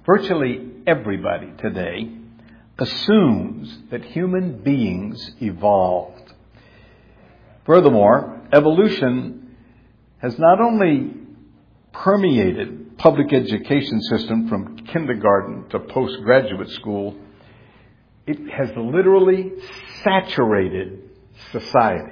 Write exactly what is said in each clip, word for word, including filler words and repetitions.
Virtually everybody today assumes that human beings evolved. Furthermore, evolution has not only permeated public education system from kindergarten to postgraduate school, it has literally saturated society.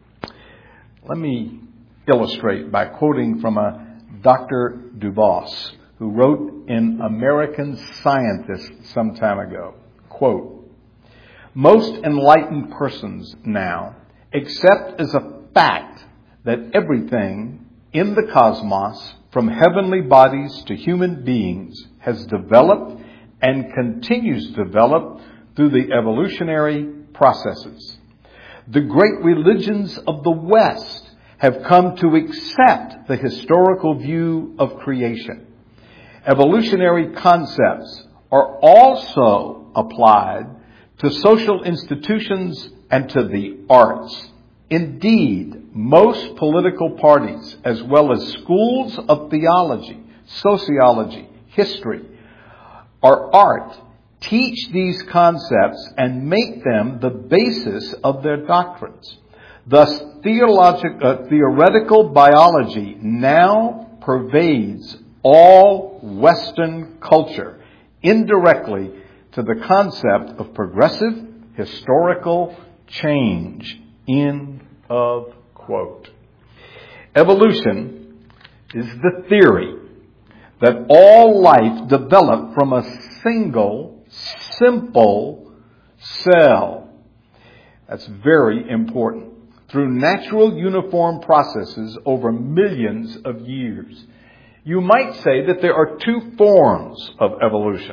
Let me illustrate by quoting from a Doctor DuBois, who wrote in American Scientist some time ago, quote, "Most enlightened persons now accept as a fact that everything in the cosmos, from heavenly bodies to human beings, has developed and continues to develop through the evolutionary processes. The great religions of the West have come to accept the historical view of creation. Evolutionary concepts are also applied to social institutions and to the arts. Indeed, most political parties, as well as schools of theology, sociology, history, or art, teach these concepts and make them the basis of their doctrines. Thus, theologic, uh, theoretical biology now pervades all Western culture, indirectly to the concept of progressive historical change." End of quote. Evolution is the theory that all life developed from a single, simple cell. That's very important. Through natural uniform processes over millions of years. You might say that there are two forms of evolution.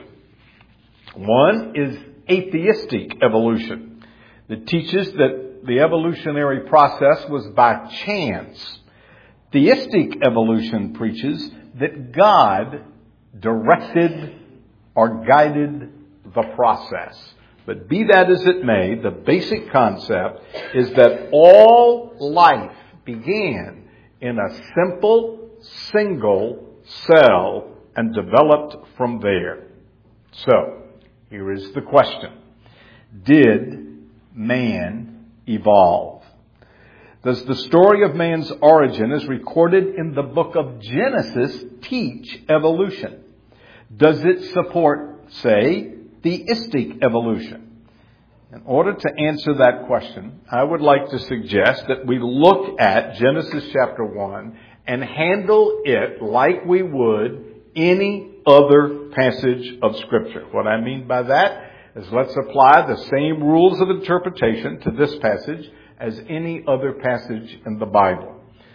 One is atheistic evolution that teaches that the evolutionary process was by chance. Theistic evolution preaches that God directed or guided the process. But be that as it may, the basic concept is that all life began in a simple, single cell and developed from there. So, here is the question. Did man evolve? Does the story of man's origin as recorded in the book of Genesis teach evolution? Does it support, say, theistic evolution? In order to answer that question, I would like to suggest that we look at Genesis chapter one and handle it like we would any other passage of Scripture. What I mean by that is let's apply the same rules of interpretation to this passage as any other passage in the Bible.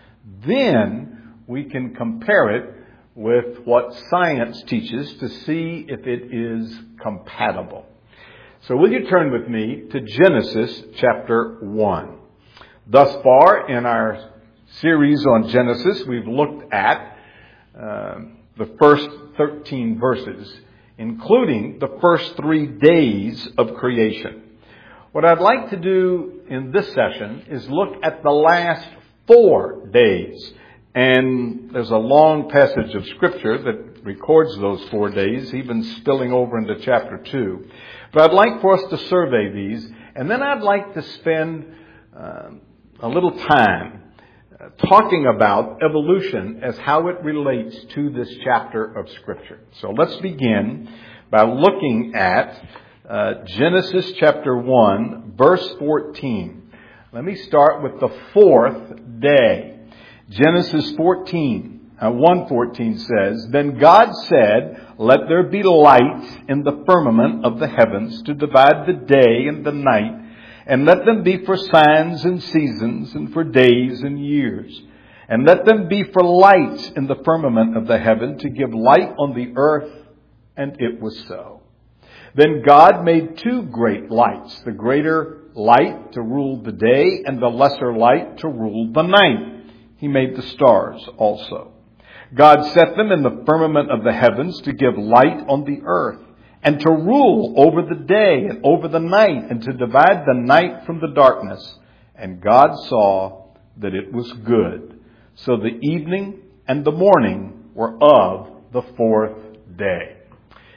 Then we can compare it with what science teaches to see if it is compatible. So will you turn with me to Genesis chapter one. Thus far in our series on Genesis, we've looked at uh, the first thirteen verses, including the first three days of creation. What I'd like to do in this session is look at the last four days. And there's a long passage of Scripture that records those four days, even spilling over into chapter two. But I'd like for us to survey these, and then I'd like to spend uh, a little time uh, talking about evolution as how it relates to this chapter of Scripture. So let's begin by looking at uh, Genesis chapter one, verse fourteen. Let me start with the fourth day. Genesis fourteen, uh, one fourteen says, "Then God said, let there be lights in the firmament of the heavens to divide the day and the night, and let them be for signs and seasons and for days and years. And let them be for lights in the firmament of the heaven to give light on the earth. And it was so. Then God made two great lights, the greater light to rule the day and the lesser light to rule the night. He made the stars also. God set them in the firmament of the heavens to give light on the earth, and to rule over the day and over the night, and to divide the night from the darkness. And God saw that it was good. So the evening and the morning were of the fourth day."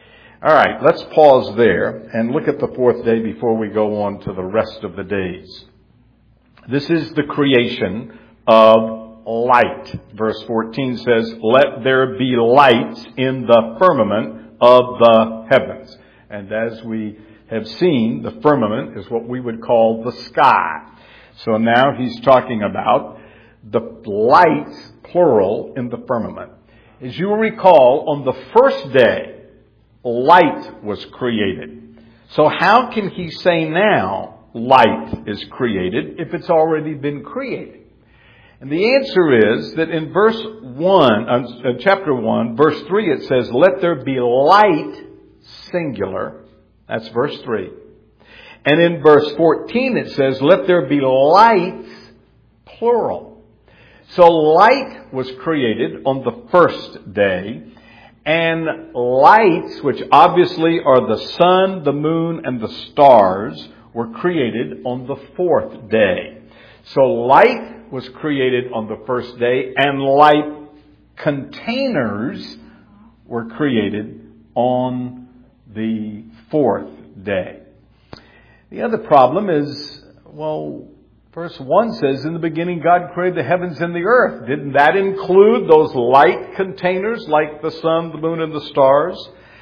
All right, let's pause there and look at the fourth day before we go on to the rest of the days. This is the creation of light. Verse fourteen says, "Let there be lights in the firmament of the heavens." And as we have seen, the firmament is what we would call the sky. So now he's talking about the lights, plural, in the firmament. As you will recall, on the first day, light was created. So how can he say now light is created if it's already been created? And the answer is that in verse one, uh, chapter one, verse three, it says, "Let there be light," singular. That's verse three. And in verse fourteen, it says, "Let there be lights," plural. So light was created on the first day, and lights, which obviously are the sun, the moon, and the stars, were created on the fourth day. So light was created on the first day, and light containers were created on the fourth day. The other problem is, well, verse one says, "In the beginning God created the heavens and the earth." Didn't that include those light containers like the sun, the moon, and the stars?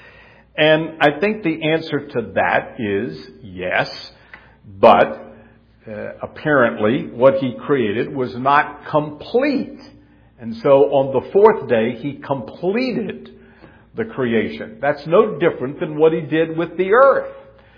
And I think the answer to that is yes, but uh, apparently what he created was not complete. And so on the fourth day, he completed the creation. That's no different than what he did with the earth.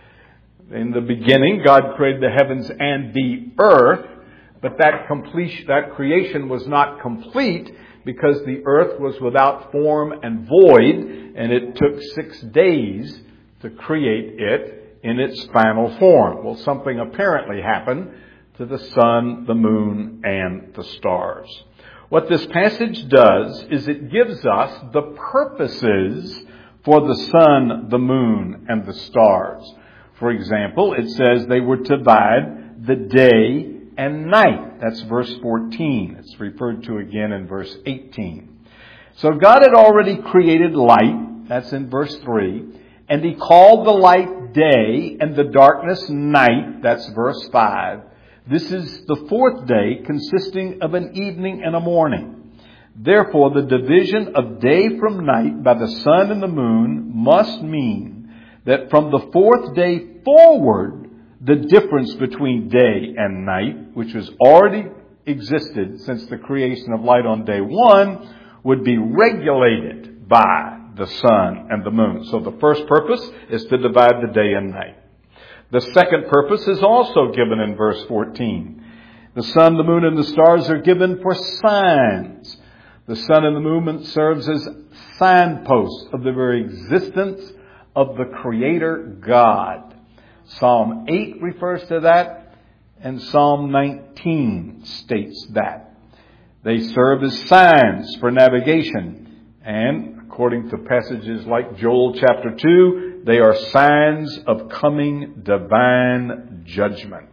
In the beginning, God created the heavens and the earth, but that completion, that creation was not complete because the earth was without form and void, and it took six days to create it in its final form. Well, something apparently happened to the sun, the moon, and the stars. What this passage does is it gives us the purposes for the sun, the moon, and the stars. For example, it says they were to divide the day and night. That's verse fourteen. It's referred to again in verse eighteen. So God had already created light. That's in verse three. And he called the light day and the darkness night. That's verse five. This is the fourth day, consisting of an evening and a morning. Therefore, the division of day from night by the sun and the moon must mean that from the fourth day forward, the difference between day and night, which has already existed since the creation of light on day one, would be regulated by the sun and the moon. So the first purpose is to divide the day and night. The second purpose is also given in verse fourteen. The sun, the moon, and the stars are given for signs. The sun and the moon serves as signposts of the very existence of the Creator God. Psalm eight refers to that, and Psalm nineteen states that. They serve as signs for navigation, and according to passages like Joel chapter two, they are signs of coming divine judgment.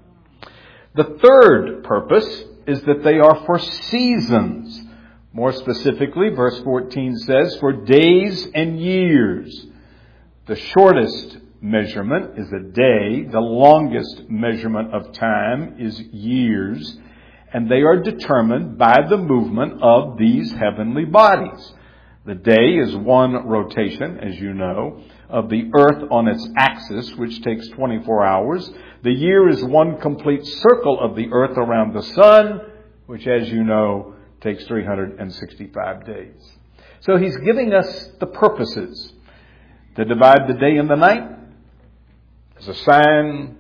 The third purpose is that they are for seasons. More specifically, verse fourteen says, for days and years. The shortest measurement is a day. The longest measurement of time is years. And they are determined by the movement of these heavenly bodies. The day is one rotation, as you know, of the earth on its axis, which takes twenty-four hours. The year is one complete circle of the earth around the sun, which, as you know, takes three hundred sixty-five days. So he's giving us the purposes. To divide the day and the night as a sign,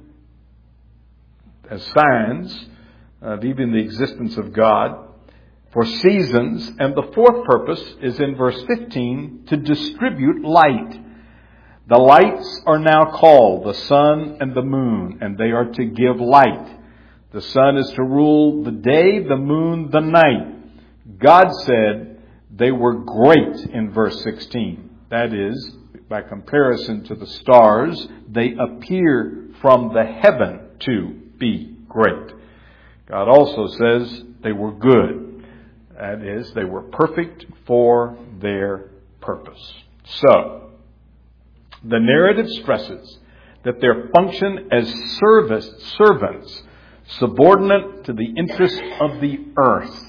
as signs of even the existence of God. For seasons, and the fourth purpose is in verse fifteen, to distribute light. The lights are now called the sun and the moon, and they are to give light. The sun is to rule the day, the moon the night. God said they were great in verse sixteen. That is, by comparison to the stars, they appear from the heaven to be great. God also says they were good. That is, they were perfect for their purpose. So, The narrative stresses that their function as service, servants, subordinate to the interests of the earth.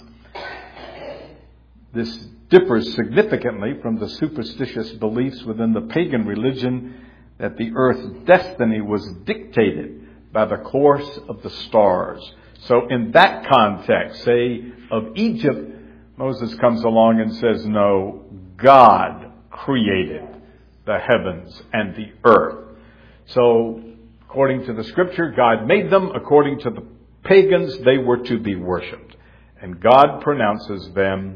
This differs significantly from the superstitious beliefs within the pagan religion that the earth's destiny was dictated by the course of the stars. So in that context, say, of Egypt, Moses comes along and says, no, God created the heavens and the earth. So, according to the scripture, God made them. According to the pagans, they were to be worshipped. And God pronounces them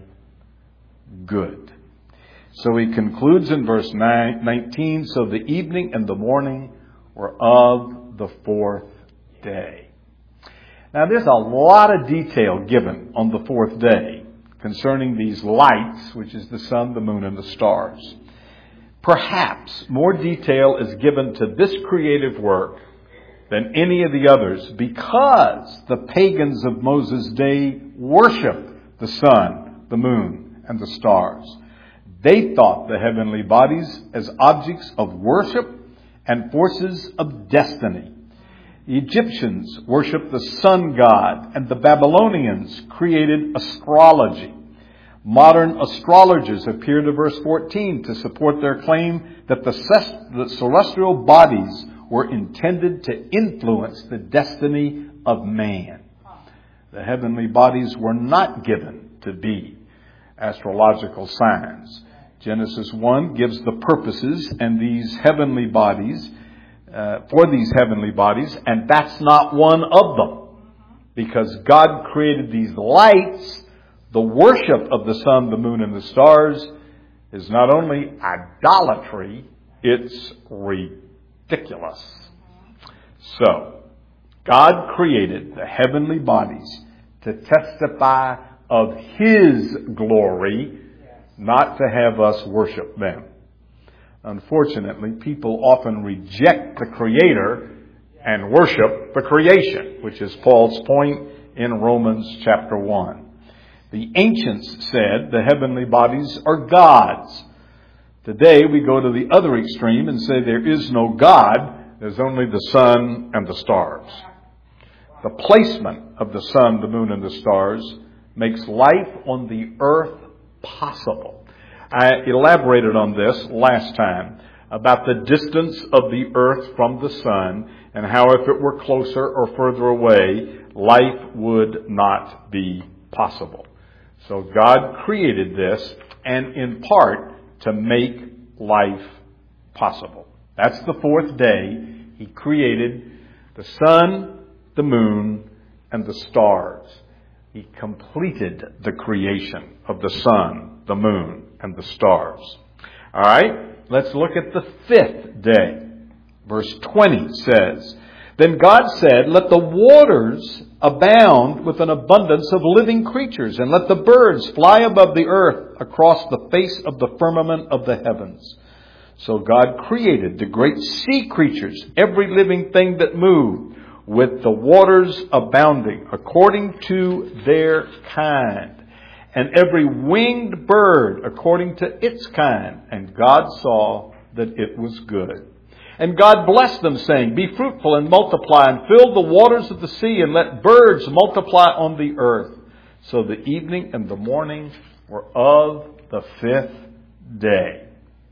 good. So he concludes in verse nineteen, so the evening and the morning were of the fourth day. Now there's a lot of detail given on the fourth day concerning these lights, which is the sun, the moon, and the stars. Perhaps more detail is given to this creative work than any of the others because the pagans of Moses' day worshiped the sun, the moon, and the stars. They thought the heavenly bodies as objects of worship and forces of destiny. The Egyptians worshiped the sun god, and the Babylonians created astrology. Modern astrologers appear to verse fourteen to support their claim that the celestial bodies were intended to influence the destiny of man. The heavenly bodies were not given to be astrological signs. Genesis one gives the purposes and these heavenly bodies, uh, for these heavenly bodies, and that's not one of them. Because God created these lights, the worship of the sun, the moon, and the stars is not only idolatry, it's ridiculous. So, God created the heavenly bodies to testify of His glory, not to have us worship them. Unfortunately, people often reject the Creator and worship the creation, which is Paul's point in Romans chapter one. The ancients said the heavenly bodies are gods. Today we go to the other extreme and say there is no God, there's only the sun and the stars. The placement of the sun, the moon, and the stars makes life on the earth possible. I elaborated on this last time about the distance of the earth from the sun and how if it were closer or further away, life would not be possible. So God created this, and in part to make life possible. That's the fourth day. He created the sun, the moon, and the stars. He completed the creation of the sun, the moon, and the stars. All right, let's look at the fifth day. Verse twenty says, Then God said, Let the waters abound with an abundance of living creatures, and let the birds fly above the earth across the face of the firmament of the heavens. So God created the great sea creatures, every living thing that moved, with the waters abounding according to their kind, and every winged bird according to its kind. And God saw that it was good. And God blessed them, saying, Be fruitful and multiply, and fill the waters of the sea, and let birds multiply on the earth. So the evening and the morning were of the fifth day.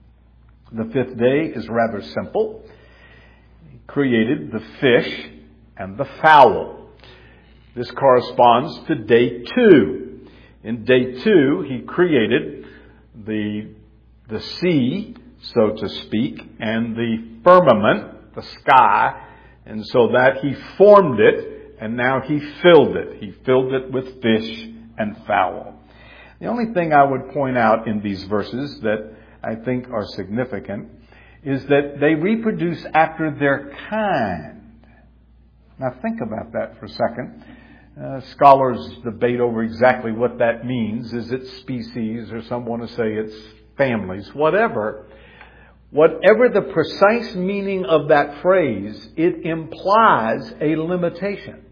The fifth day is rather simple. He created the fish and the fowl. This corresponds to day two. In day two, He created the, the sea, so to speak, and the firmament, the sky, and so that He formed it, and now He filled it. He filled it with fish and fowl. The only thing I would point out in these verses that I think are significant is that they reproduce after their kind. Now think about that for a second. Uh, scholars debate over exactly what that means. Is it species, or some want to say it's families, whatever. Whatever the precise meaning of that phrase, it implies a limitation.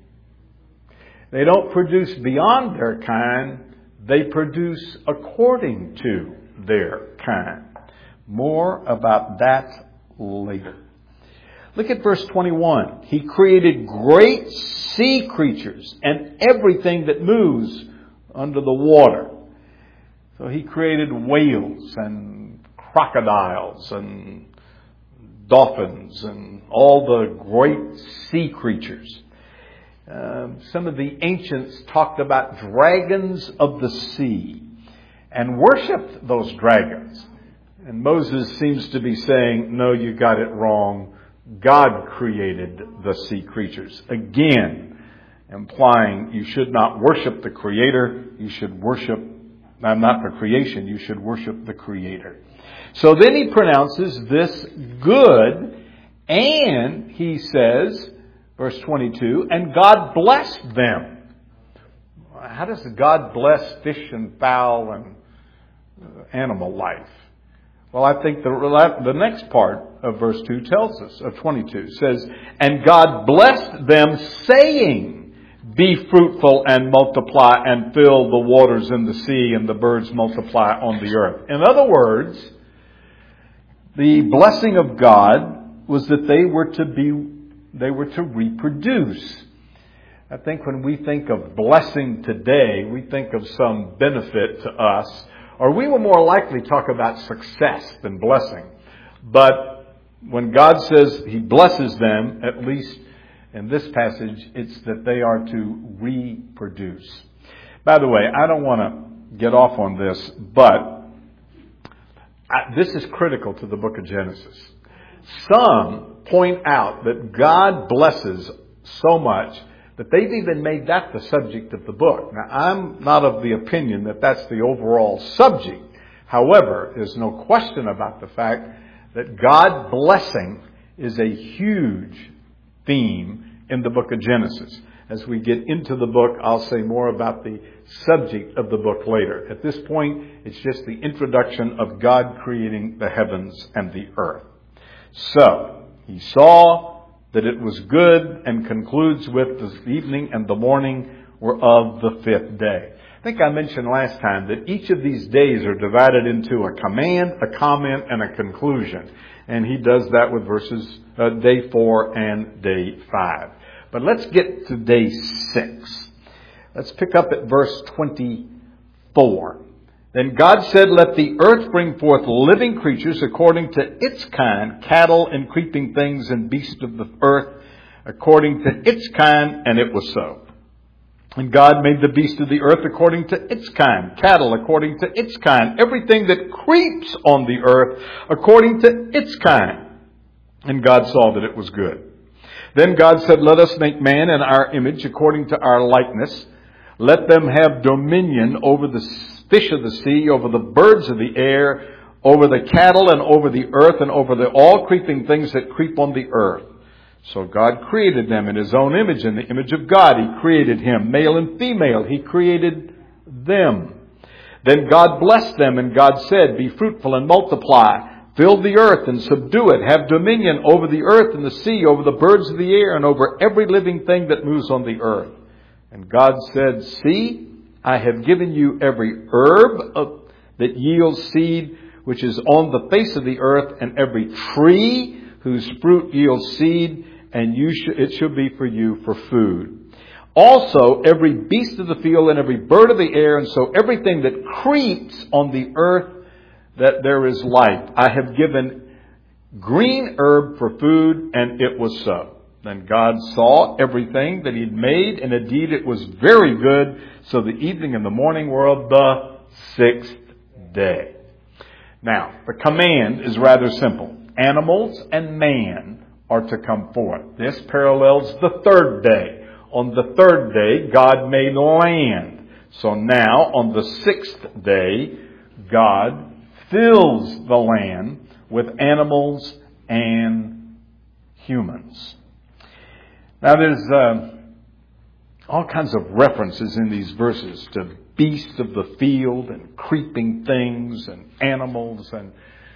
They don't produce beyond their kind, they produce according to their kind. More about that later. Look at verse twenty-one. He created great sea creatures and everything that moves under the water. So he created whales and crocodiles and dolphins and all the great sea creatures. Uh, some of the ancients talked about dragons of the sea and worshipped those dragons. And Moses seems to be saying, no, you got it wrong. God created the sea creatures. Again, implying you should not worship the Creator. You should worship, not the creation, you should worship the Creator. So then he pronounces this good, and he says, verse twenty-two, and God blessed them. How does God bless fish and fowl and animal life? Well, I think the, the next part of verse two tells us, of twenty-two, says, and God blessed them, saying, be fruitful and multiply and fill the waters in the sea and the birds multiply on the earth. In other words, the blessing of God was that they were to be, they were to reproduce. I think when we think of blessing today, we think of some benefit to us. Or we will more likely talk about success than blessing. But when God says He blesses them, at least in this passage, it's that they are to reproduce. By the way, I don't want to get off on this, but I, this is critical to the book of Genesis. Some point out that God blesses so much that they've even made that the subject of the book. Now, I'm not of the opinion that that's the overall subject. However, there's no question about the fact that God blessing is a huge theme in the book of Genesis. As we get into the book, I'll say more about the subject of the book later. At this point, it's just the introduction of God creating the heavens and the earth. So, He saw that it was good, and concludes with the evening and the morning were of the fifth day. I think I mentioned last time that each of these days are divided into a command, a comment, and a conclusion. And he does that with verses uh, day four and day five. But let's get to day six. Let's pick up at verse twenty-four. Then God said, let the earth bring forth living creatures according to its kind, cattle and creeping things and beasts of the earth according to its kind, and it was so. And God made the beasts of the earth according to its kind, cattle according to its kind, everything that creeps on the earth according to its kind. And God saw that it was good. Then God said, let us make man in our image according to our likeness. Let them have dominion over the fish of the sea, over the birds of the air, over the cattle and over the earth and over the all creeping things that creep on the earth. So God created them in His own image. In the image of God He created him. Male and female He created them. Then God blessed them, and God said, be fruitful and multiply. Fill the earth and subdue it. Have dominion over the earth and the sea, over the birds of the air, and over every living thing that moves on the earth. And God said, see, I have given you every herb of, that yields seed, which is on the face of the earth, and every tree whose fruit yields seed, and you sh- it shall be for you for food. Also, every beast of the field and every bird of the air, and so everything that creeps on the earth, that there is life. I have given green herb for food, and it was so. Then God saw everything that He'd made, and indeed it was very good. So the evening and the morning were of the sixth day. Now, the command is rather simple. Animals and man are to come forth. This parallels the third day. On the third day, God made land. So now, on the sixth day, God fills the land with animals and humans. Now there's uh, all kinds of references in these verses to beasts of the field and creeping things and animals. And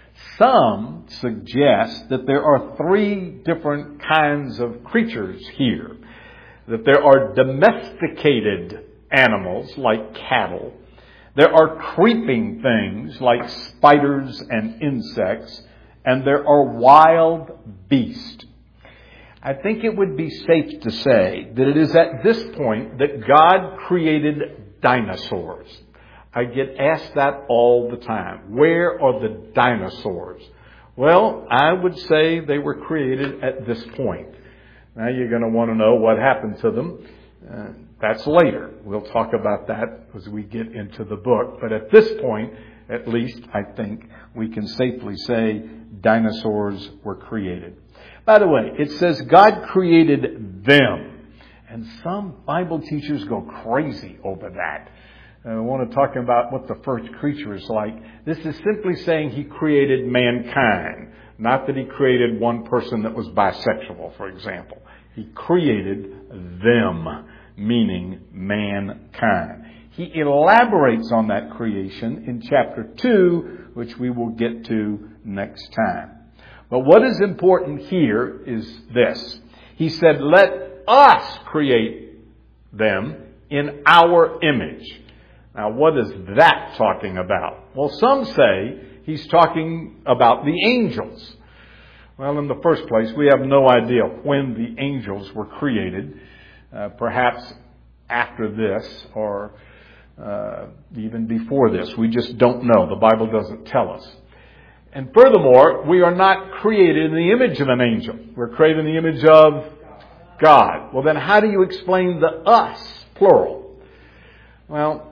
some suggest that there are three different kinds of creatures here. That there are domesticated animals like cattle. There are creeping things like spiders and insects. and there are wild beasts. I think it would be safe to say that it is at this point that God created dinosaurs. I get asked that all the time. Where are the dinosaurs? Well, I would say they were created at this point. Now you're going to want to know what happened to them. Uh, that's later. We'll talk about that as we get into the book. But at this point, at least, I think we can safely say dinosaurs were created. By the way, it says God created them. And some Bible teachers go crazy over that. I want to talk about what the first creature is like. This is simply saying he created mankind. Not that he created one person that was bisexual, for example. He created them, meaning mankind. He elaborates on that creation in chapter two, which we will get to next time. But what is important here is this. He said, let us create them in our image. Now, what is that talking about? Well, some say he's talking about the angels. Well, in the first place, we have no idea when the angels were created. Uh, perhaps after this or uh, even before this. We just don't know. The Bible doesn't tell us. And furthermore, we are not created in the image of an angel. We're created in the image of God. Well, then how do you explain the us, plural? Well,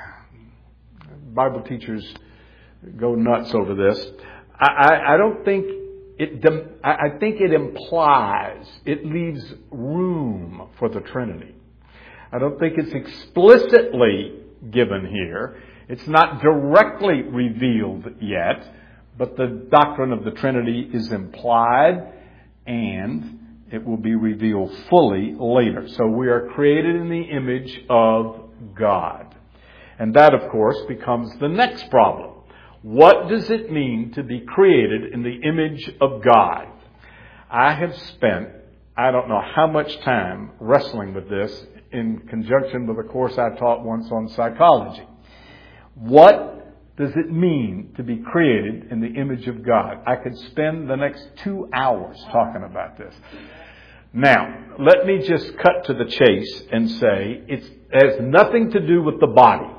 Bible teachers go nuts over this. I, I, I don't think it, I think it implies, it leaves room for the Trinity. I don't think it's explicitly given here. It's not directly revealed yet, but the doctrine of the Trinity is implied and it will be revealed fully later. So we are created in the image of God. And that, of course, becomes the next problem. What does it mean to be created in the image of God? I have spent, I don't know how much time wrestling with this in conjunction with a course I taught once on psychology. What does it mean to be created in the image of God? I could spend the next two hours talking about this. Now, let me just cut to the chase and say it has nothing to do with the body.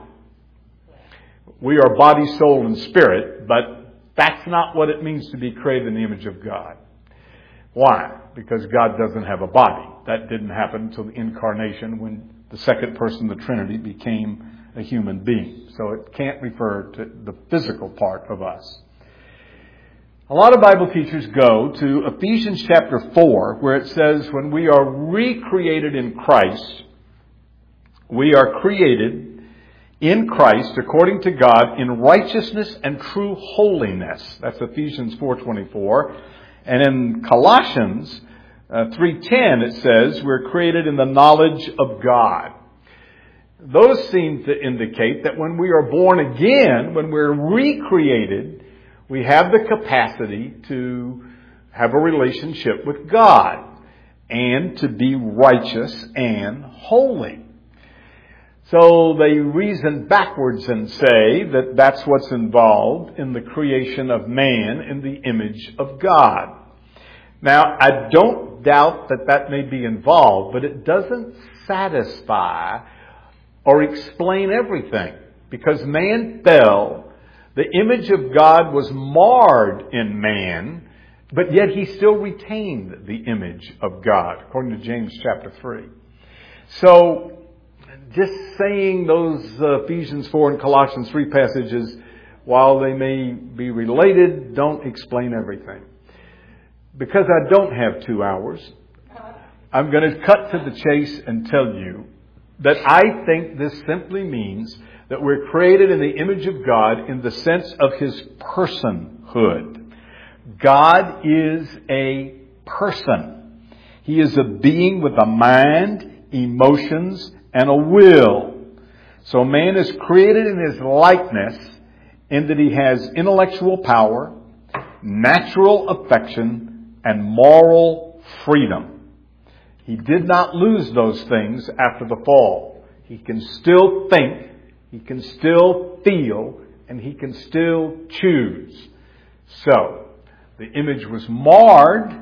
We are body, soul, and spirit, but that's not what it means to be created in the image of God. Why? Because God doesn't have a body. That didn't happen until the incarnation when the second person of the Trinity became a human being. So it can't refer to the physical part of us. A lot of Bible teachers go to Ephesians chapter four, where it says when we are recreated in Christ, we are created in Christ, according to God, in righteousness and true holiness. That's Ephesians four twenty-four. And in Colossians uh, three ten, it says, we're created in the knowledge of God. Those seem to indicate that when we are born again, when we're recreated, we have the capacity to have a relationship with God and to be righteous and holy. So they reason backwards and say that that's what's involved in the creation of man in the image of God. Now, I don't doubt that that may be involved, but it doesn't satisfy or explain everything. Because man fell, the image of God was marred in man, but yet he still retained the image of God, according to James chapter three. So, just saying those uh, Ephesians four and Colossians three passages, while they may be related, don't explain everything. Because I don't have two hours, I'm going to cut to the chase and tell you that I think this simply means that we're created in the image of God in the sense of His personhood. God is a person. He is a being with a mind, emotions, and a will. So man is created in His likeness in that he has intellectual power, natural affection, and moral freedom. He did not lose those things after the fall. He can still think, he can still feel, and he can still choose. So, The image was marred,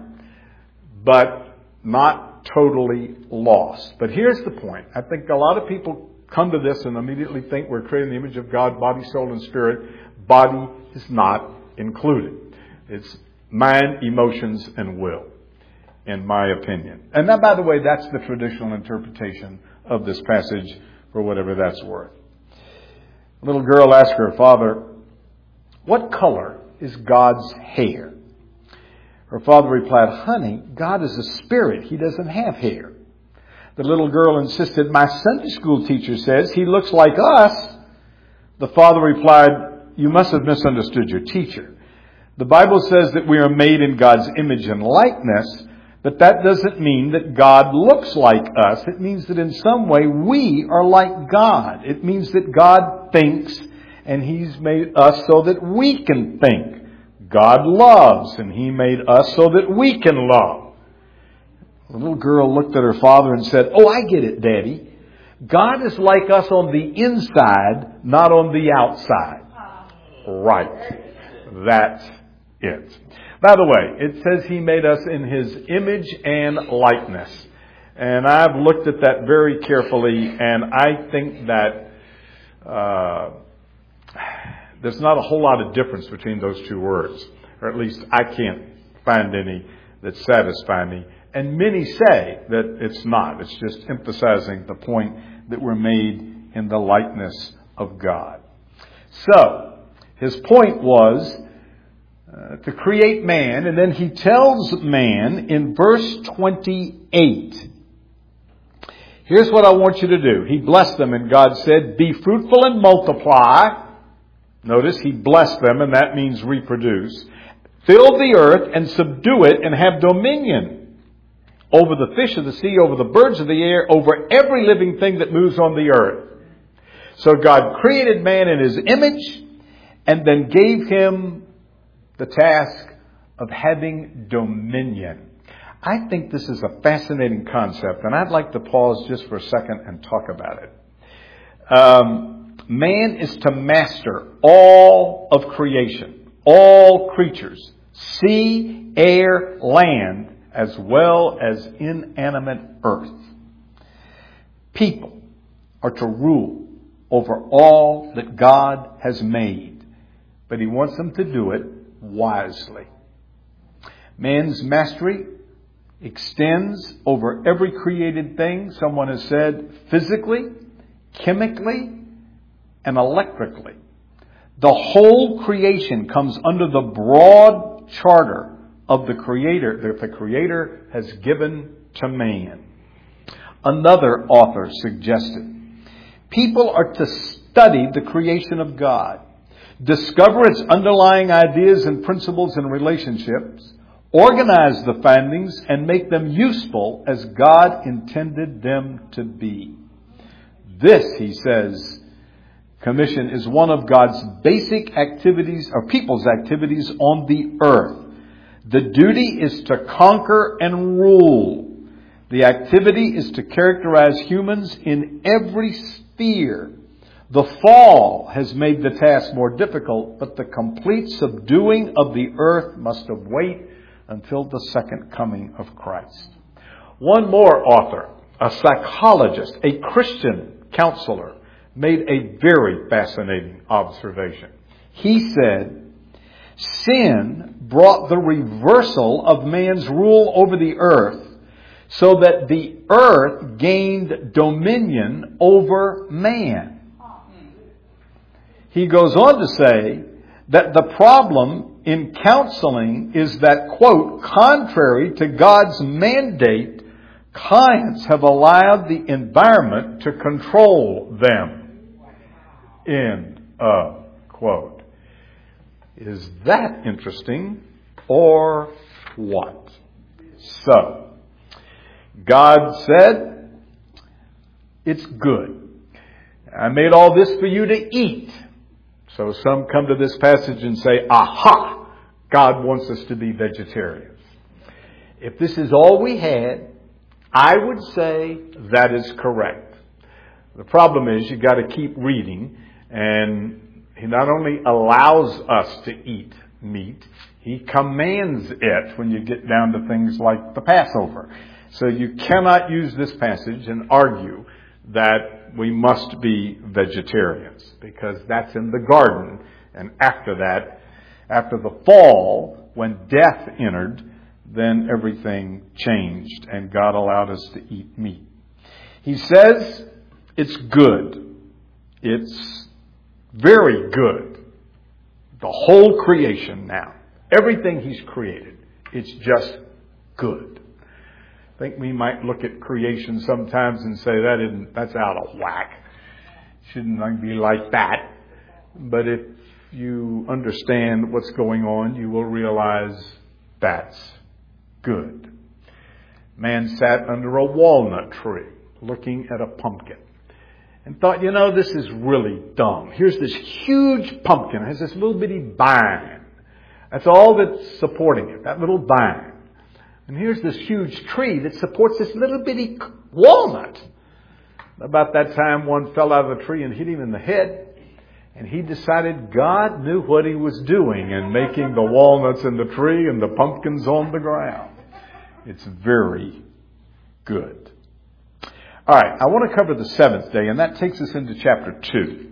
but not totally lost. But here's the point. I think a lot of people come to this and immediately think we're creating the image of God, body, soul, and spirit. Body is not included. It's mind, emotions, and will, in my opinion. And now, by the way, that's the traditional interpretation of this passage, for whatever that's worth. A little girl asked her father, "What color is God's hair?" Her father replied, "Honey, God is a spirit. He doesn't have hair." The little girl insisted, "My Sunday school teacher says he looks like us." The father replied, "You must have misunderstood your teacher. The Bible says that we are made in God's image and likeness, but that doesn't mean that God looks like us. It means that in some way we are like God. It means that God thinks, and He's made us so that we can think. God loves, and He made us so that we can love." The little girl looked at her father and said, "Oh, I get it, Daddy. God is like us on the inside, not on the outside." Right. That's it. By the way, it says He made us in His image and likeness. And I've looked at that very carefully, and I think that uh, there's not a whole lot of difference between those two words. Or at least I can't find any that satisfy me. And many say that it's not. It's just emphasizing the point that we're made in the likeness of God. So, his point was uh, to create man, and then he tells man in verse twenty-eight, here's what I want you to do. He blessed them, and God said, "Be fruitful and multiply." Notice, he blessed them, and that means reproduce. "Fill the earth and subdue it, and have dominion over the fish of the sea, over the birds of the air, over every living thing that moves on the earth." So God created man in His image, and then gave him the task of having dominion. I think this is a fascinating concept, and I'd like to pause just for a second and talk about it. Um, man is to master all of creation, all creatures, sea, air, land, as well as inanimate earth. People are to rule over all that God has made, but He wants them to do it wisely. Man's mastery extends over every created thing, someone has said, physically, chemically, and electrically. The whole creation comes under the broad charter of the Creator that the Creator has given to man. Another author suggested, people are to study the creation of God, discover its underlying ideas and principles and relationships, organize the findings, and make them useful as God intended them to be. This, he says, commission is one of God's basic activities, or people's activities on the earth. The duty is to conquer and rule. The activity is to characterize humans in every sphere. The fall has made the task more difficult, but the complete subduing of the earth must await until the second coming of Christ. One more author, a psychologist, a Christian counselor, made a very fascinating observation. He said, sin brought the reversal of man's rule over the earth so that the earth gained dominion over man. He goes on to say that the problem in counseling is that, quote, contrary to God's mandate, clients have allowed the environment to control them. End of quote. Is that interesting or what? So, God said, it's good. I made all this for you to eat. So some come to this passage and say, aha, God wants us to be vegetarians. If this is all we had, I would say that is correct. The problem is you've got to keep reading, and He not only allows us to eat meat, He He commands it when you get down to things like the Passover. So you cannot use this passage and argue that we must be vegetarians, because that's in the garden. And after that, after the fall, when death entered, then everything changed and God allowed us to eat meat. He says it's good. It's very good. The whole creation now. Everything He's created. It's just good. I think we might look at creation sometimes and say that isn't, that's out of whack. Shouldn't be like that. But if you understand what's going on, you will realize that's good. Man sat under a walnut tree looking at a pumpkin and thought, you know, this is really dumb. Here's this huge pumpkin. It has this little bitty vine. That's all that's supporting it, that little vine. And here's this huge tree that supports this little bitty walnut. About that time, one fell out of the tree and hit him in the head. And he decided God knew what He was doing in making the walnuts in the tree and the pumpkins on the ground. It's very good. All right, I want to cover the seventh day, and that takes us into chapter two.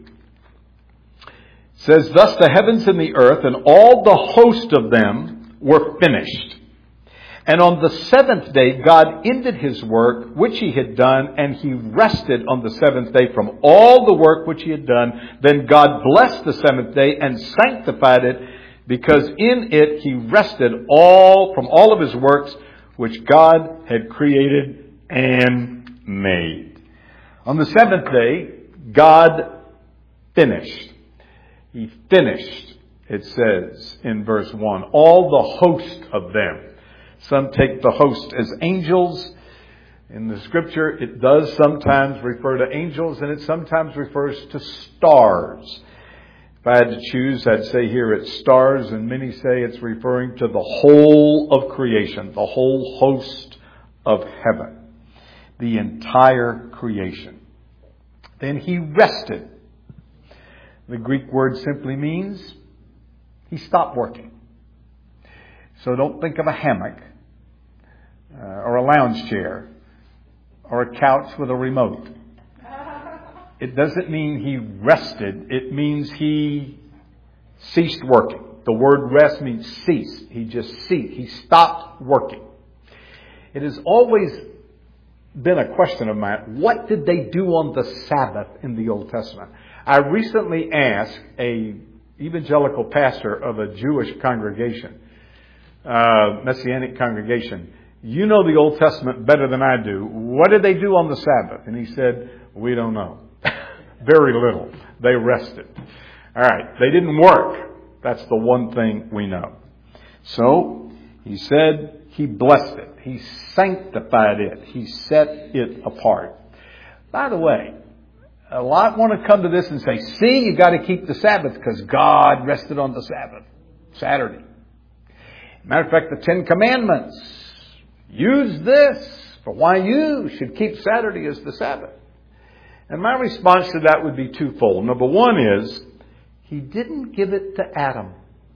It says, thus the heavens and the earth and all the host of them were finished. And on the seventh day, God ended His work, which He had done, and He rested on the seventh day from all the work which He had done. Then God blessed the seventh day and sanctified it, because in it He rested all from all of His works, which God had created and made. On the seventh day, God finished. He finished, it says in verse one, all the host of them. Some take the host as angels. In the scripture, it does sometimes refer to angels, and it sometimes refers to stars. If I had to choose, I'd say here it's stars, and many say it's referring to the whole of creation, the whole host of heaven, the entire creation. Then He rested. The Greek word simply means He stopped working. So don't think of a hammock uh, or a lounge chair or a couch with a remote. It doesn't mean He rested. It means He ceased working. The word rest means cease. He just ceased. He stopped working. It has always been a question of mine. What did they do on the Sabbath in the Old Testament? I recently asked a evangelical pastor of a Jewish congregation, Uh, Messianic congregation, you know the Old Testament better than I do. What did they do on the Sabbath? And he said, we don't know. Very little. They rested. All right. They didn't work. That's the one thing we know. So He said He blessed it. He sanctified it. He set it apart. By the way, a lot want to come to this and say, see, you got to keep the Sabbath because God rested on the Sabbath, Saturday. Matter of fact, the Ten Commandments use this for why you should keep Saturday as the Sabbath. And my response to that would be twofold. Number one is, He didn't give it to Adam.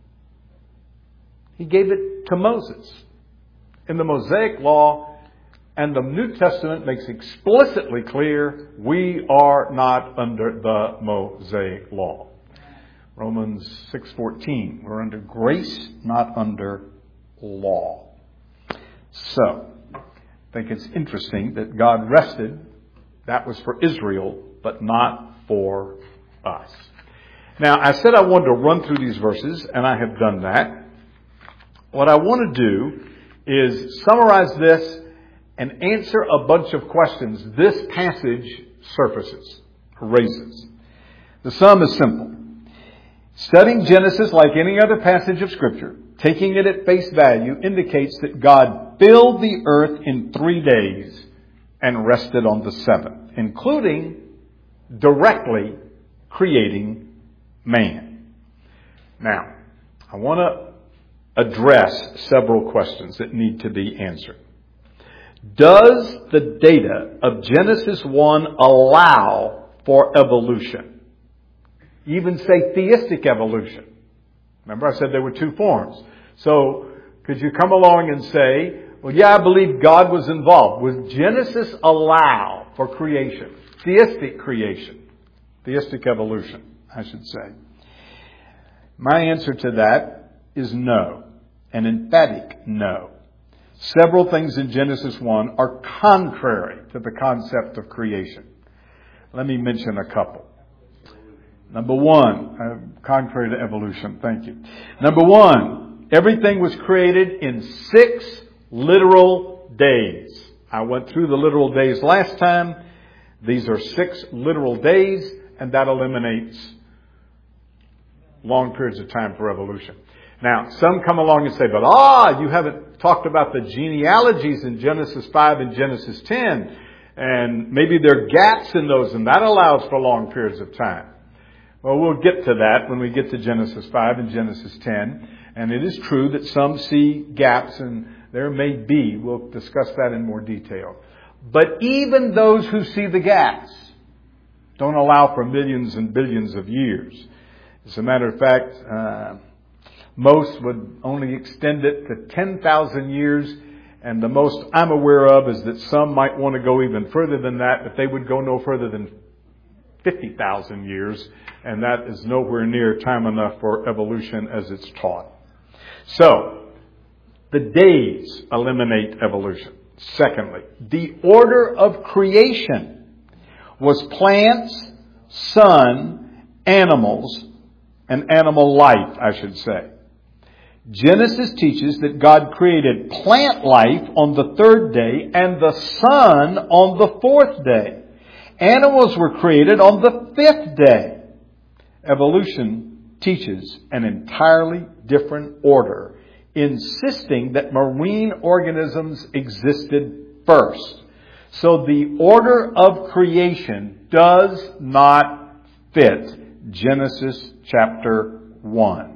He gave it to Moses. In the Mosaic Law, and the New Testament makes explicitly clear, we are not under the Mosaic Law. Romans six fourteen, we're under grace, not under law. So, I think it's interesting that God rested. That was for Israel, but not for us. Now, I said I wanted to run through these verses, and I have done that. What I want to do is summarize this and answer a bunch of questions this passage surfaces, raises. The sum is simple. Studying Genesis like any other passage of Scripture, taking it at face value, indicates that God filled the earth in three days and rested on the seventh, including directly creating man. Now, I want to address several questions that need to be answered. Does the data of Genesis one allow for evolution? Even say theistic evolution. Remember I said there were two forms. So, could you come along and say, well, yeah, I believe God was involved. Was Genesis allow for creation? Theistic creation. Theistic evolution, I should say. My answer to that is no. An emphatic no. Several things in Genesis one are contrary to the concept of creation. Let me mention a couple. Number one, uh, contrary to evolution, thank you. Number one, everything was created in six literal days. I went through the literal days last time. These are six literal days, and that eliminates long periods of time for evolution. Now, some come along and say, but ah, you haven't talked about the genealogies in Genesis five and Genesis ten, and maybe there are gaps in those, and that allows for long periods of time. Well, we'll get to that when we get to Genesis five and Genesis ten, and it is true that some see gaps, and there may be. We'll discuss that in more detail. But even those who see the gaps don't allow for millions and billions of years. As a matter of fact, uh, most would only extend it to ten thousand years, and the most I'm aware of is that some might want to go even further than that, but they would go no further than fifty thousand years, and that is nowhere near time enough for evolution as it's taught. So, the days eliminate evolution. Secondly, the order of creation was plants, sun, animals, and animal life, I should say. Genesis teaches that God created plant life on the third day and the sun on the fourth day. Animals were created on the fifth day. Evolution teaches an entirely different order, insisting that marine organisms existed first. So the order of creation does not fit Genesis chapter one.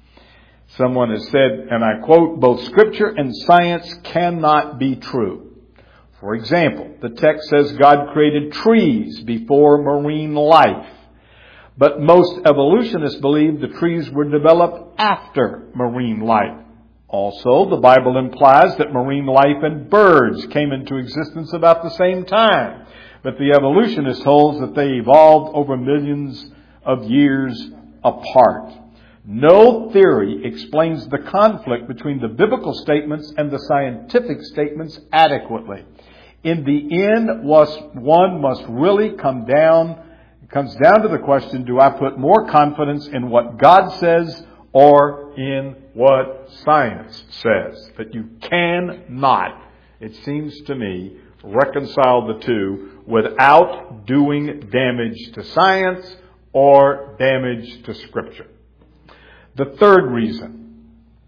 Someone has said, and I quote, both Scripture and science cannot be true. For example, the text says God created trees before marine life. But most evolutionists believe the trees were developed after marine life. Also, the Bible implies that marine life and birds came into existence about the same time. But the evolutionist holds that they evolved over millions of years apart. No theory explains the conflict between the biblical statements and the scientific statements adequately. In the end, one must really come down, it comes down to the question, do I put more confidence in what God says or in what science says? That you cannot, it seems to me, reconcile the two without doing damage to science or damage to Scripture. The third reason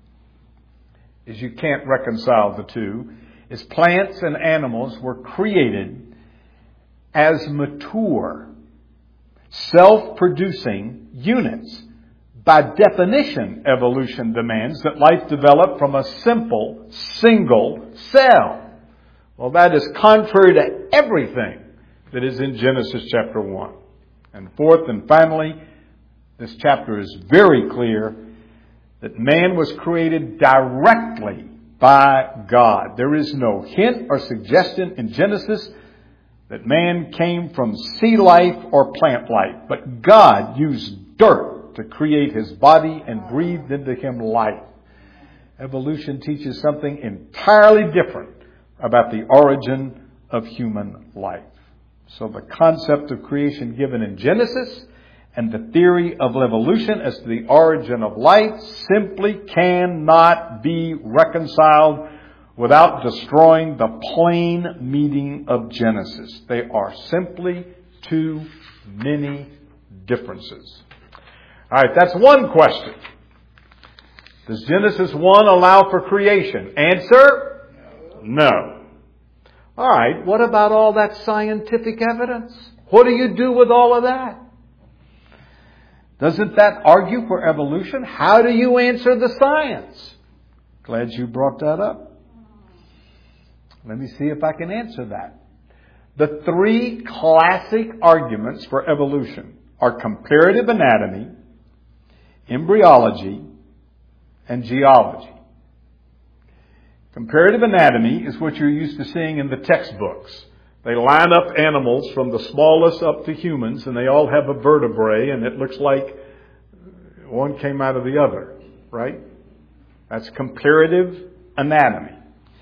is you can't reconcile the two is plants and animals were created as mature, self-producing units. By definition, evolution demands that life develop from a simple, single cell. Well, that is contrary to everything that is in Genesis chapter one. And fourth and finally, this chapter is very clear that man was created directly by God. There is no hint or suggestion in Genesis that man came from sea life or plant life. But God used dirt to create his body and breathed into him life. Evolution teaches something entirely different about the origin of human life. So the concept of creation given in Genesis and the theory of evolution as to the origin of life simply cannot be reconciled without destroying the plain meaning of Genesis. They are simply too many differences. All right, that's one question. Does Genesis one allow for creation? Answer? No. All right, what about all that scientific evidence? What do you do with all of that? Doesn't that argue for evolution? How do you answer the science? Glad you brought that up. Let me see if I can answer that. The three classic arguments for evolution are comparative anatomy, embryology, and geology. Comparative anatomy is what you're used to seeing in the textbooks. They line up animals from the smallest up to humans, and they all have a vertebrae, and it looks like one came out of the other, right? That's comparative anatomy.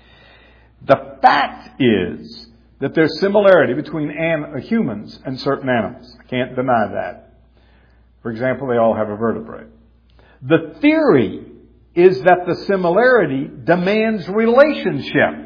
The fact is that there's similarity between an- humans and certain animals. I can't deny that. For example, they all have a vertebrae. The theory is that the similarity demands relationship.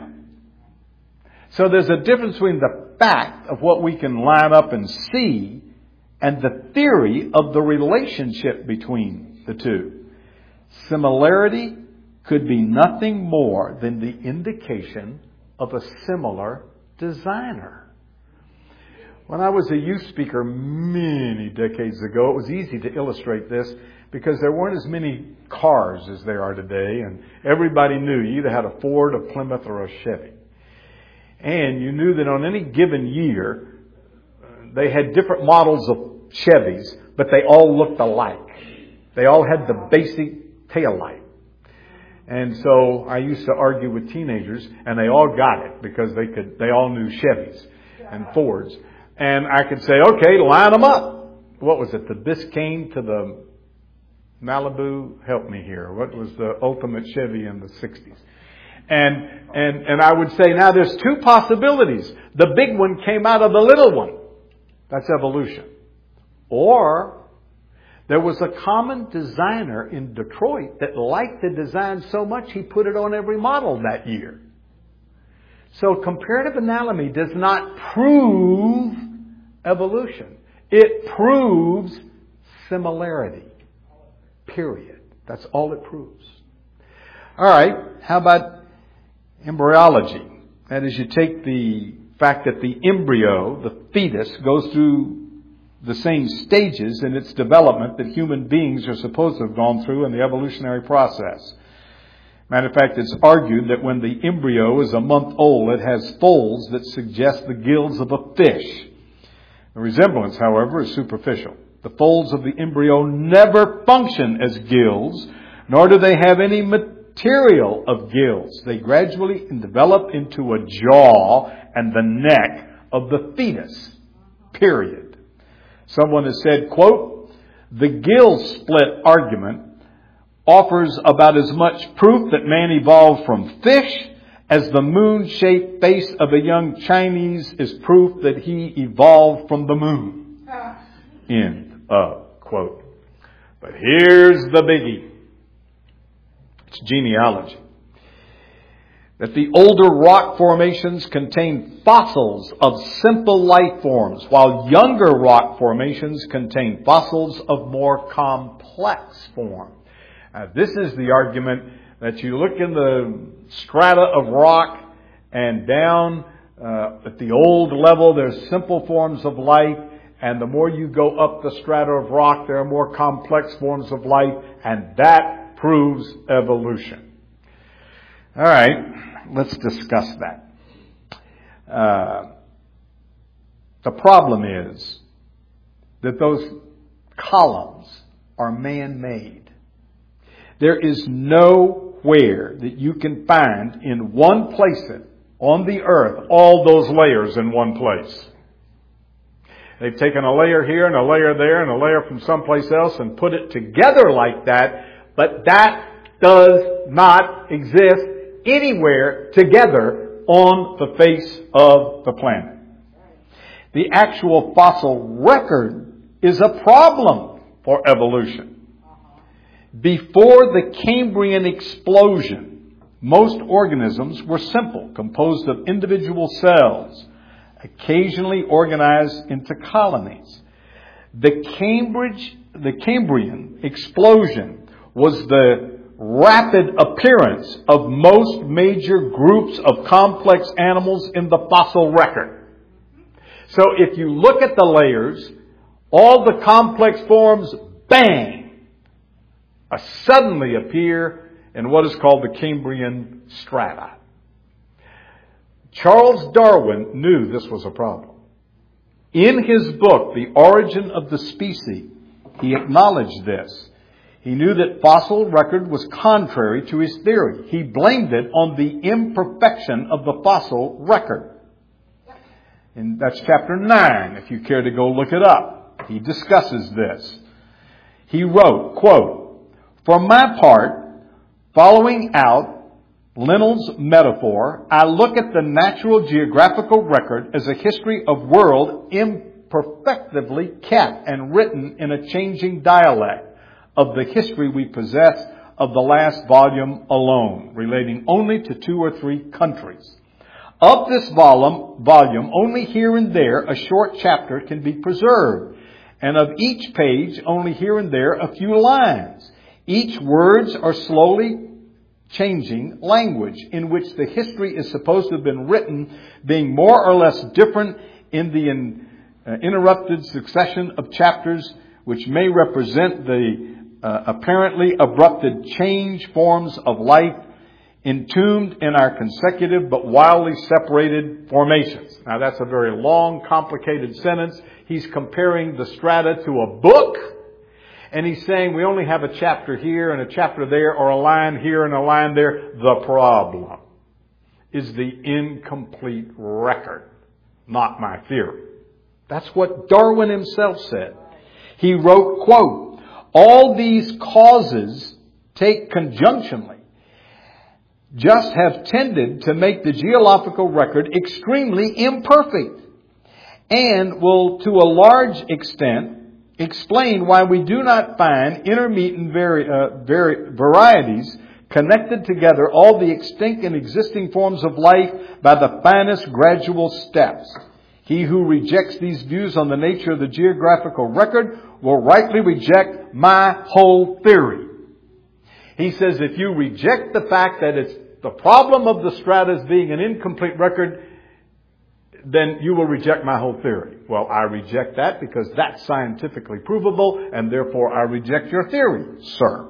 So there's a difference between the fact of what we can line up and see and the theory of the relationship between the two. Similarity could be nothing more than the indication of a similar designer. When I was a youth speaker many decades ago, it was easy to illustrate this because there weren't as many cars as there are today, and everybody knew you either had a Ford, a Plymouth, or a Chevy. And you knew that on any given year, they had different models of Chevys, but they all looked alike. They all had the basic taillight. And so I used to argue with teenagers, and they all got it because they could. They all knew Chevys and Fords. And I could say, okay, line them up. What was it? The Biscayne to the Malibu? Help me here. What was the ultimate Chevy in the sixties? And, and, and I would say, now there's two possibilities. The big one came out of the little one. That's evolution. Or there was a common designer in Detroit that liked the design so much he put it on every model that year. So comparative anatomy does not prove evolution. It proves similarity. Period. That's all it proves. All right. How about embryology? That is, you take the fact that the embryo, the fetus, goes through the same stages in its development that human beings are supposed to have gone through in the evolutionary process. Matter of fact, it's argued that when the embryo is a month old, it has folds that suggest the gills of a fish. The resemblance, however, is superficial. The folds of the embryo never function as gills, nor do they have any material of gills. They gradually develop into a jaw and the neck of the fetus. Period. Someone has said, quote, the gill split argument offers about as much proof that man evolved from fish as the moon-shaped face of a young Chinese is proof that he evolved from the moon. End of quote. But here's the biggie. It's genealogy. That the older rock formations contain fossils of simple life forms, while younger rock formations contain fossils of more complex form. Uh, this is the argument that you look in the strata of rock and down uh, at the old level, there's simple forms of life. And the more you go up the strata of rock, there are more complex forms of life. And that proves evolution. All right. Let's discuss that. Uh, the problem is that those columns are man-made. There is nowhere that you can find in one place on the earth all those layers in one place. They've taken a layer here and a layer there and a layer from someplace else and put it together like that, but that does not exist anywhere together on the face of the planet. The actual fossil record is a problem for evolution. Before the Cambrian explosion, most organisms were simple, composed of individual cells, occasionally organized into colonies. The Cambridge, the Cambrian explosion was the rapid appearance of most major groups of complex animals in the fossil record. So if you look at the layers, all the complex forms, bang, uh, suddenly appear in what is called the Cambrian strata. Charles Darwin knew this was a problem. In his book, The Origin of the Species, he acknowledged this. He knew that fossil record was contrary to his theory. He blamed it on the imperfection of the fossil record. And that's chapter nine, if you care to go look it up. He discusses this. He wrote, quote, "For my part, following out Linnell's metaphor, I look at the natural geographical record as a history of world imperfectively kept and written in a changing dialect of the history we possess of the last volume alone, relating only to two or three countries. Of this volume, volume, only here and there a short chapter can be preserved, and of each page only here and there a few lines. Each words are slowly changing language in which the history is supposed to have been written, being more or less different in the in, uh, interrupted succession of chapters which may represent the uh, apparently abrupted change forms of life entombed in our consecutive but wildly separated formations." Now that's a very long, complicated sentence. He's comparing the strata to a book, and he's saying we only have a chapter here and a chapter there, or a line here and a line there. The problem is the incomplete record, not my theory. That's what Darwin himself said. He wrote, quote, "All these causes take conjunctionally just have tended to make the geological record extremely imperfect, and will to a large extent explain why we do not find intermittent vari- uh, vari- varieties connected together all the extinct and existing forms of life by the finest gradual steps. He who rejects these views on the nature of the geographical record will rightly reject my whole theory." He says if you reject the fact that it's the problem of the stratas being an incomplete record, then you will reject my whole theory. Well, I reject that because that's scientifically provable, and therefore I reject your theory, sir.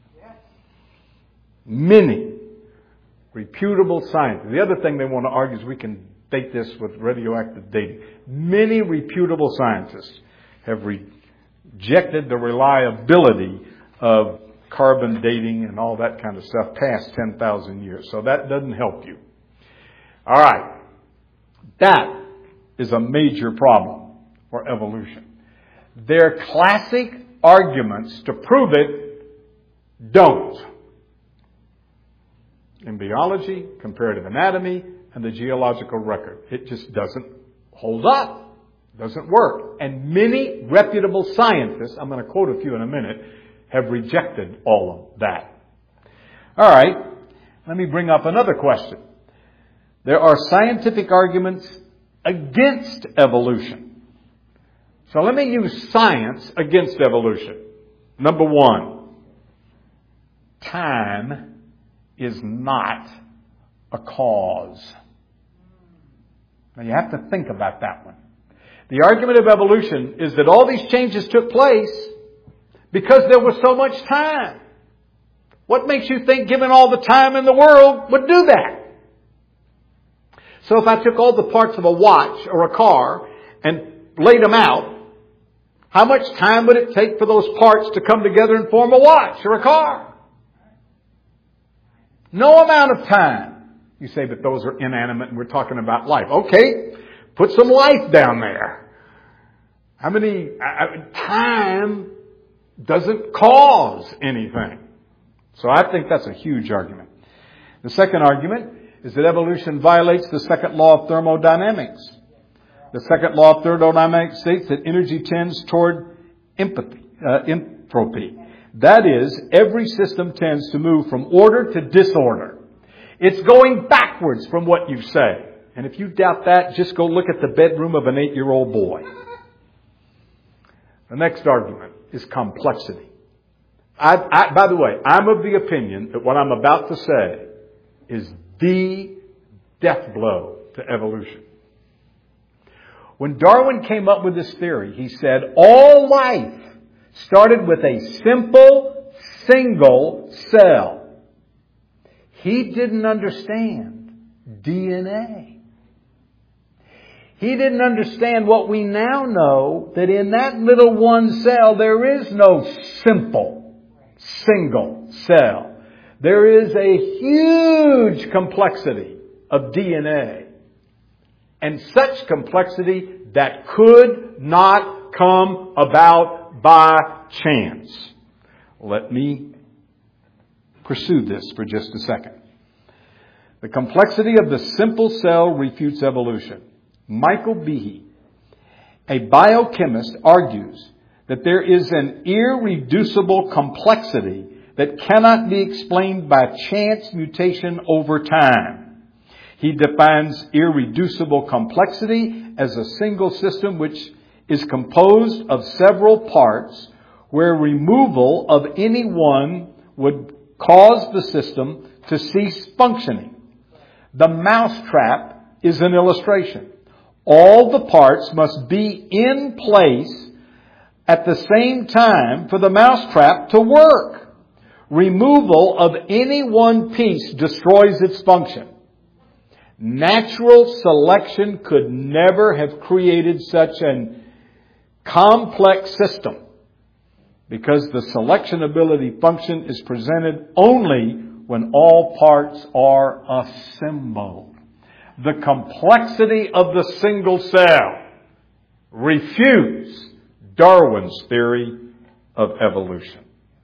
Many reputable scientists. The other thing they want to argue is we can date this with radioactive dating. Many reputable scientists have rejected the reliability of carbon dating and all that kind of stuff past ten thousand years. So that doesn't help you. All right. That is a major problem for evolution. Their classic arguments to prove it don't. In biology, comparative anatomy, and the geological record. It just doesn't hold up. Doesn't work. And many reputable scientists, I'm going to quote a few in a minute, have rejected all of that. All right. Let me bring up another question. There are scientific arguments against evolution. So let me use science against evolution. Number one, time is not a cause. Now you have to think about that one. The argument of evolution is that all these changes took place because there was so much time. What makes you think given all the time in the world would do that? So if I took all the parts of a watch or a car and laid them out, how much time would it take for those parts to come together and form a watch or a car? No amount of time. You say, but those are inanimate and we're talking about life. Okay, put some life down there. How many, uh, time doesn't cause anything. So I think that's a huge argument. The second argument is that evolution violates the second law of thermodynamics. The second law of thermodynamics states that energy tends toward empathy, uh, entropy. That is, every system tends to move from order to disorder. It's going backwards from what you say. And if you doubt that, just go look at the bedroom of an eight-year-old boy. The next argument is complexity. I, I, by the way, I'm of the opinion that what I'm about to say is the death blow to evolution. When Darwin came up with this theory, he said all life started with a simple, single cell. He didn't understand D N A. He didn't understand what we now know, that in that little one cell there is no simple single cell. There is a huge complexity of D N A. And such complexity that could not come about by chance. Let me pursue this for just a second. The complexity of the simple cell refutes evolution. Michael Behe, a biochemist, argues that there is an irreducible complexity that cannot be explained by chance mutation over time. He defines irreducible complexity as a single system which is composed of several parts where removal of any one would cause the system to cease functioning. The mousetrap is an illustration. All the parts must be in place at the same time for the mousetrap to work. Removal of any one piece destroys its function. Natural selection could never have created such a complex system because the selectionability function is presented only when all parts are assembled. The complexity of the single cell refutes Darwin's theory of evolution.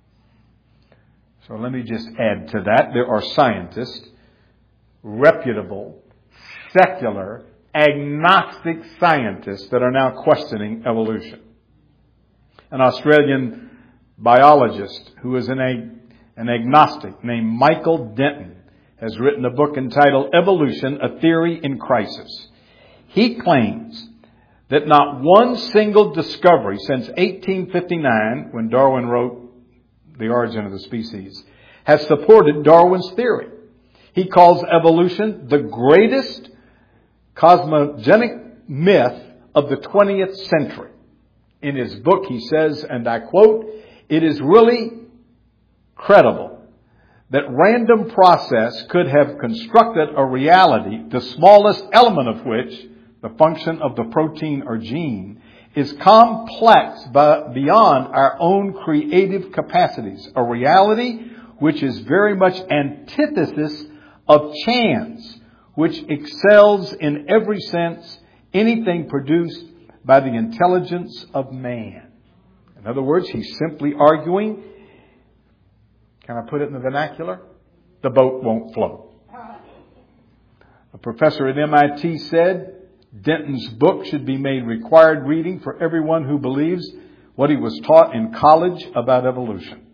So let me just add to that. There are scientists, reputable, secular, agnostic scientists that are now questioning evolution. An Australian biologist who is an, ag- an agnostic named Michael Denton has written a book entitled Evolution, A Theory in Crisis. He claims that not one single discovery since eighteen fifty-nine, when Darwin wrote The Origin of the Species, has supported Darwin's theory. He calls evolution the greatest cosmogonic myth of the twentieth century. In his book, he says, and I quote, "It is really credible that random process could have constructed a reality, the smallest element of which, the function of the protein or gene, is complex but beyond our own creative capacities. A reality which is very much antithesis of chance, which excels in every sense anything produced by the intelligence of man." In other words, he's simply arguing, can I put it in the vernacular? The boat won't float. A professor at M I T said Denton's book should be made required reading for everyone who believes what he was taught in college about evolution.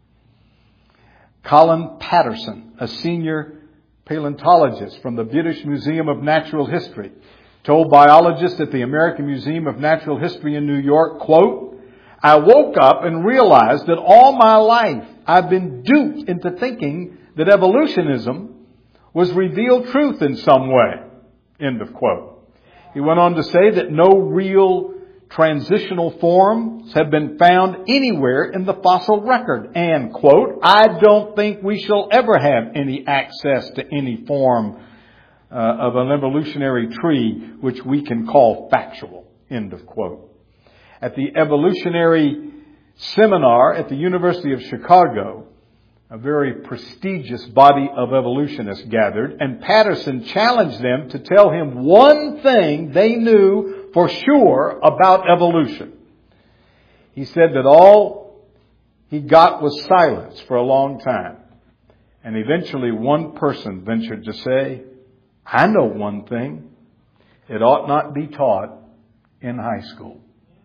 Colin Patterson, a senior paleontologist from the British Museum of Natural History, told biologists at the American Museum of Natural History in New York, quote, "I woke up and realized that all my life I've been duped into thinking that evolutionism was revealed truth in some way." End of quote. He went on to say that no real transitional forms have been found anywhere in the fossil record. And, quote, "I don't think we shall ever have any access to any form uh, of an evolutionary tree which we can call factual." End of quote. At the evolutionary seminar at the University of Chicago, a very prestigious body of evolutionists gathered, and Patterson challenged them to tell him one thing they knew for sure about evolution. He said that all he got was silence for a long time. And eventually one person ventured to say, "I know one thing. It ought not be taught in high school."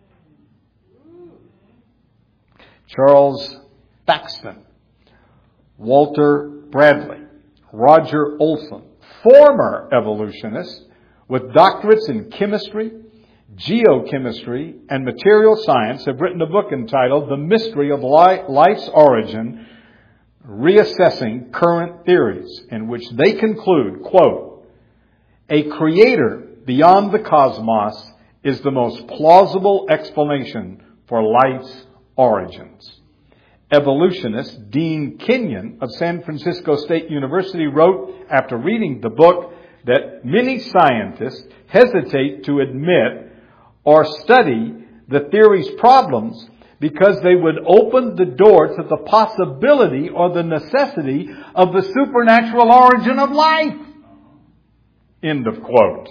Charles Thaxton, Walter Bradley, Roger Olson, former evolutionists with doctorates in chemistry, geochemistry, and material science, have written a book entitled The Mystery of Life's Origin, Reassessing Current Theories, in which they conclude, quote, "A creator beyond the cosmos is the most plausible explanation for life's origins." Evolutionist Dean Kenyon of San Francisco State University wrote, after reading the book, that many scientists hesitate to admit or study the theory's problems because they would open the door to the possibility or the necessity of the supernatural origin of life. End of quote.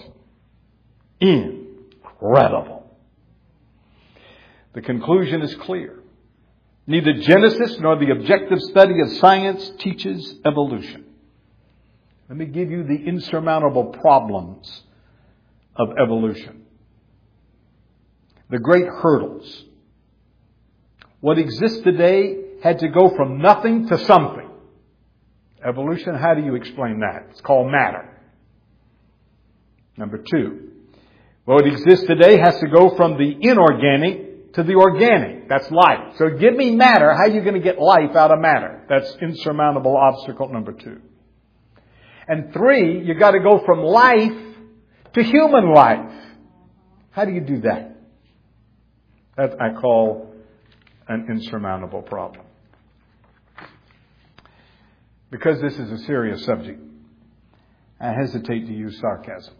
Incredible. The conclusion is clear. Neither Genesis nor the objective study of science teaches evolution. Let me give you the insurmountable problems of evolution. The great hurdles. What exists today had to go from nothing to something. Evolution, how do you explain that? It's called matter. Number two, what exists today has to go from the inorganic to the organic. That's life. So give me matter. How are you going to get life out of matter? That's insurmountable obstacle number two. And three, you got to go from life to human life. How do you do that? That I call an insurmountable problem. Because this is a serious subject, I hesitate to use sarcasm.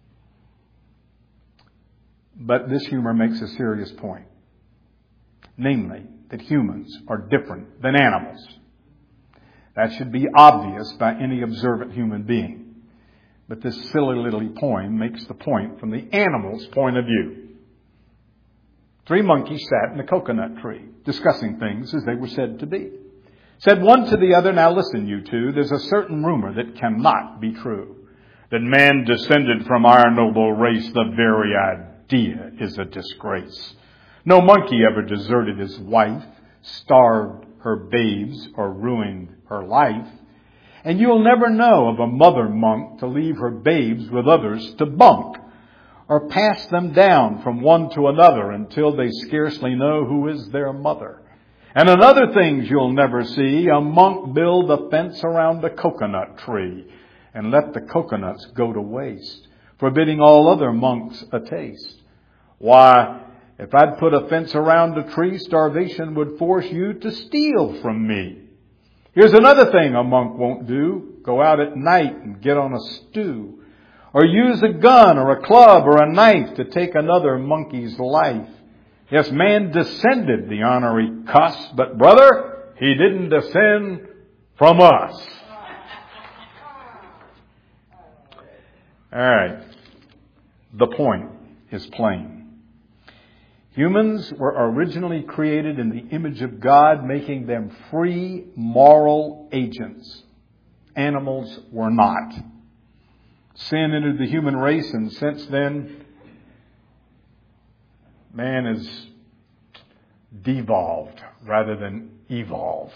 But this humor makes a serious point. Namely, that humans are different than animals. That should be obvious by any observant human being. But this silly little poem makes the point from the animal's point of view. Three monkeys sat in a coconut tree, discussing things as they were said to be. Said one to the other, now listen, you two, there's a certain rumor that cannot be true. That man descended from our noble race, the very idea is a disgrace. No monkey ever deserted his wife, starved her babes, or ruined her life. And you'll never know of a mother monk to leave her babes with others to bunk, or pass them down from one to another until they scarcely know who is their mother. And in other things you'll never see, a monk build a fence around a coconut tree and let the coconuts go to waste, forbidding all other monks a taste. Why, if I'd put a fence around a tree, starvation would force you to steal from me. Here's another thing a monk won't do. Go out at night and get on a stew, or use a gun or a club or a knife to take another monkey's life. Yes, man descended, the honorary cuss, but brother, he didn't descend from us. All right. The point is plain. Humans were originally created in the image of God, making them free moral agents. Animals were not. Sin entered the human race, and since then, man is devolved rather than evolved.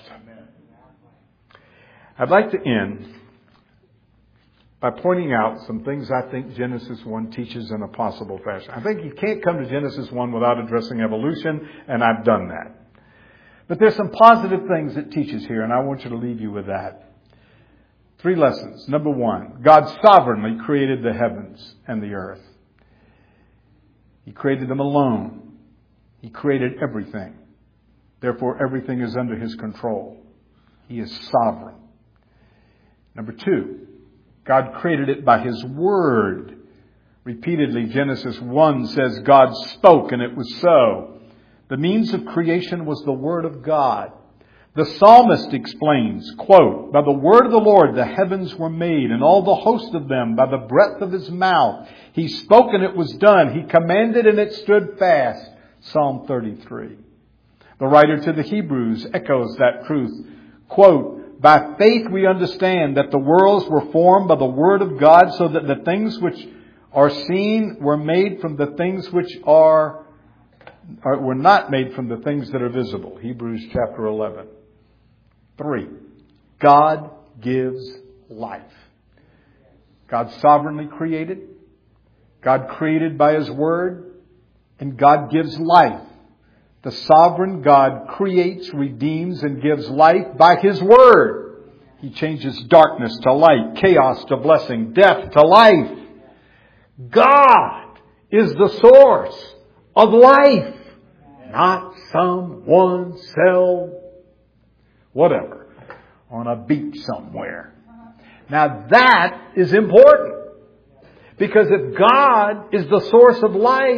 I'd like to end by pointing out some things I think Genesis one teaches in a possible fashion. I think you can't come to Genesis one without addressing evolution, and I've done that. But there's some positive things it teaches here, and I want you to leave you with that. Three lessons. Number one, God sovereignly created the heavens and the earth. He created them alone. He created everything. Therefore, everything is under His control. He is sovereign. Number two, God created it by His Word. Repeatedly, Genesis one says God spoke and it was so. The means of creation was the Word of God. The psalmist explains, quote, by the word of the Lord the heavens were made, and all the host of them by the breath of His mouth. He spoke and it was done. He commanded and it stood fast. Psalm thirty-three. The writer to the Hebrews echoes that truth. Quote, by faith we understand that the worlds were formed by the word of God, so that the things which are seen were made from the things which are, are were not made from the things that are visible. Hebrews chapter eleven. Three, God gives life. God sovereignly created. God created by His Word. And God gives life. The sovereign God creates, redeems, and gives life by His Word. He changes darkness to light, chaos to blessing, death to life. God is the source of life, not some one cell whatever on a beach somewhere. Now that is important. Because if God is the source of life,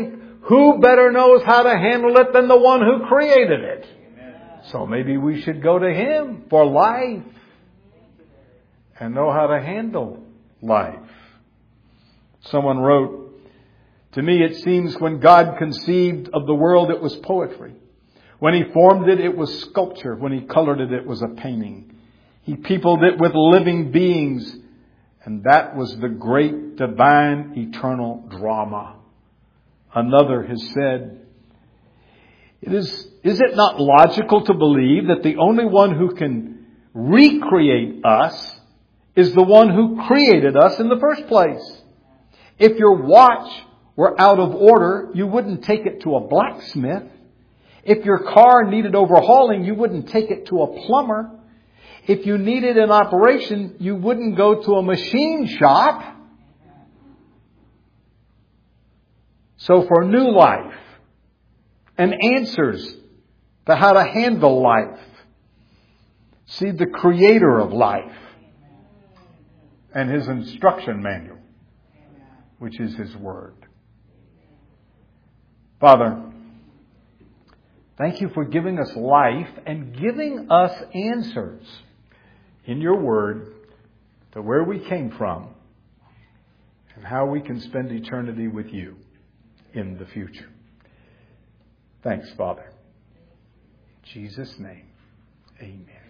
Who better knows how to handle it than the one who created it? So maybe we should go to Him for life and know how to handle life. Someone wrote, to me it seems when God conceived of the world it was poetry. When He formed it, it was sculpture. When He colored it, it was a painting. He peopled it with living beings. And that was the great divine eternal drama. Another has said, it is, is it not logical to believe that the only one who can recreate us is the one who created us in the first place? If your watch were out of order, you wouldn't take it to a blacksmith. If your car needed overhauling, you wouldn't take it to a plumber. If you needed an operation, you wouldn't go to a machine shop. So for new life and answers to how to handle life, see the Creator of life and His instruction manual, which is His Word. Father, thank You for giving us life and giving us answers in Your Word to where we came from and how we can spend eternity with You in the future. Thanks, Father. In Jesus' name, amen.